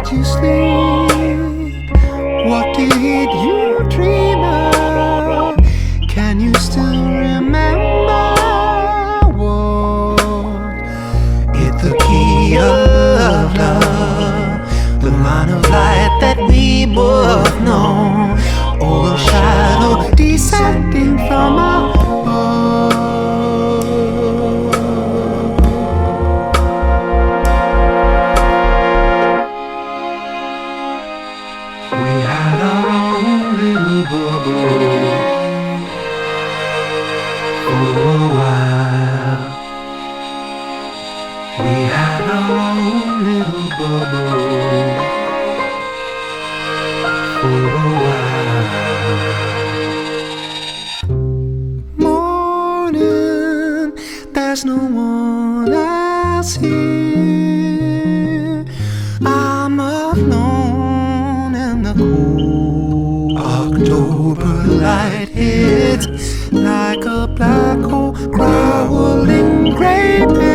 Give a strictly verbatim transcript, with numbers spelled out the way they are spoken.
did you sleep? What did you dream of? Can you still remember what? Hit the key of love, the line of light that we both know. Oh, a shadow descending from above. We had our own little bubble for a while. We had our own little bubble for a while. Morning, there's no one else here. I'm alone in the cool October light hits like a black hole, growling great.